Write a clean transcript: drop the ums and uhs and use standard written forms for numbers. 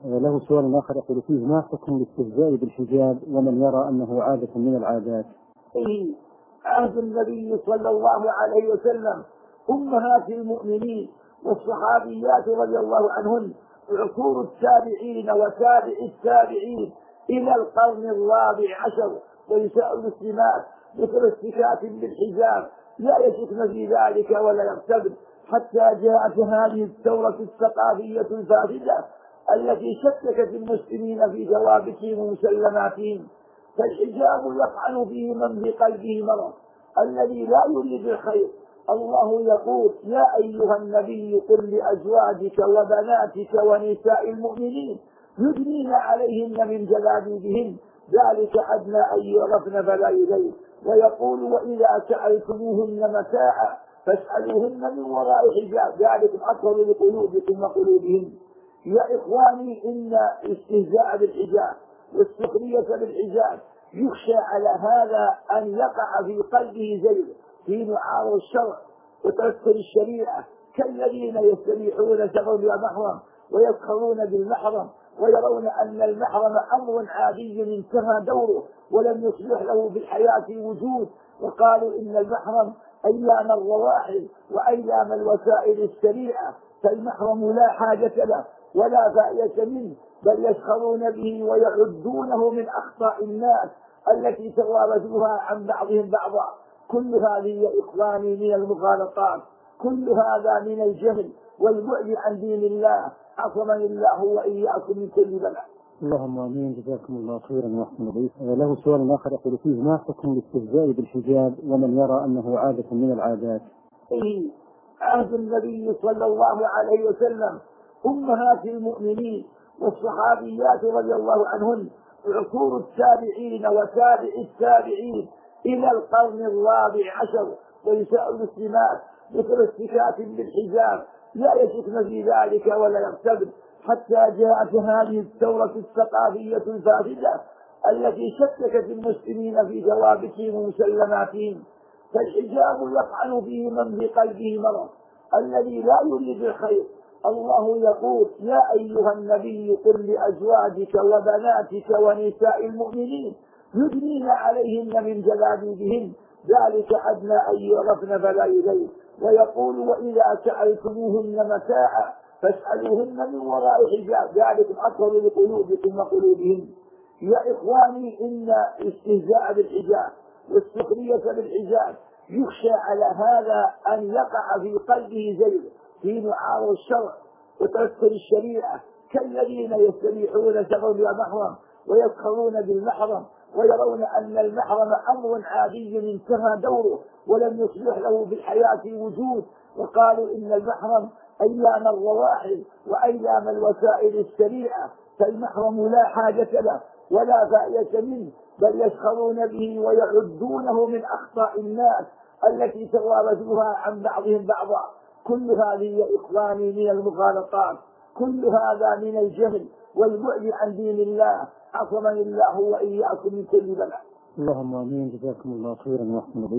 له سؤال آخر يقول فيه: ما حكم الاستهزاء بالحجاب ومن يرى أنه عادة من العادات؟ في عهد النبي صلى الله عليه وسلم أمهات المؤمنين والصحابيات رضي الله عنهن عصور التابعين وتابع التابعين إلى القرن الرابع عشر، ونساء المسلمات مثل استكاف بالحجاب لا يشكن في ذلك ولا يرتبن، حتى جاءت هذه الثورة الثقافية الفاسدة التي شككت المسلمين في ثوابتهم ومسلماتهم. فالحجاب يطعن فيه من بقلبه مرض الذي لا يريد الخير. الله يقول: يا أيها النبي قل لأزواجك وبناتك ونساء المؤمنين يدنين عليهن من جلابيبهن ذلك أدنى أن يعرفن فلا يؤذين. ويقول: وإذا سألتموهن متاعا فاسألوهن من وراء حجاب ذلك أطهر لقلوبكم وقلوبهن. يا إخواني، إن الاستهزاء بالحجاب والسخرية بالحجاب يخشى على هذا أن يقع في قلبه زيغ في معارض الشرع وتأثر الشريعة، كالذين يستبيحون سفر المحرم ويسخرون بالمحرم ويرون أن المحرم أمر عادي انتهى دوره ولم يصلح له في الحياة وجود، وقالوا إن المحرم أيام الرواحل وأيام الوسائل السريعة، فالمحرم لا حاجة له ولا فائدة منه، بل يسخرون به ويعدونه من أخطاء الناس التي توارثوها عن بعضهم بعضا. كل هذه يا إخواني من المغالطات، كل هذا من الجهل والبعد عن دين الله، عصمني الله وإياكم من كل بلاء. اللهم امين، جزاكم الله خيرا واحسن اليك. له سؤال اخر يقول فيه: ما حكم الاستهزاء بالحجاب ومن يرى انه عادة من العادات؟ في عهد النبي صلى الله عليه وسلم أمهات المؤمنين والصحابيات رضي الله عنهن عصور التابعين وتابع التابعين إلى القرن الرابع عشر، ونساء المسلمات مثل استكاف بالحجاب لا يشكن في ذلك ولا يرتبن، حتى جاءت هذه الثورة الثقافية الفاسدة التي شككت المسلمين في ثوابتهم ومسلماتهم. فالحجاب يطعن فيه من بقلبه مرض الذي لا يريد الخير. الله يقول: يا أيها النبي قل لأزواجك وبناتك ونساء المؤمنين يدنين عليهن من جلابيبهن ذلك أدنى أن يعرفن فلا يؤذين. ويقول: وإذا سألتموهن متاعا فاسألوهن من وراء حجاب ذلك أطهر لقلوبكم وقلوبهن. يا إخواني، إن الاستهزاء بالحجاب والسخرية بالحجاب يخشى على هذا أن يقع في قلبه زيغ في معارض الشرع وتأثر الشريعة، كالذين يستبيحون سفر المحرم ويسخرون بالمحرم ويرون أن المحرم أمر عادي انتهى دوره ولم يصلح له في الحياة وجود، وقالوا إن المحرم أيام الرواحل وأيام الوسائل السريعة، فالمحرم لا حاجة له ولا فائدة منه، بل يسخرون به ويعدونه من أخطاء الناس التي توارثوها عن بعضهم بعضا. كل هذه يا إخواني من المغالطات، كل هذا من الجهل والبعد عن دين الله، عصمني الله وإياكم من كل بلاء. اللهم امين، جزاكم الله خيرا واحسن اليك.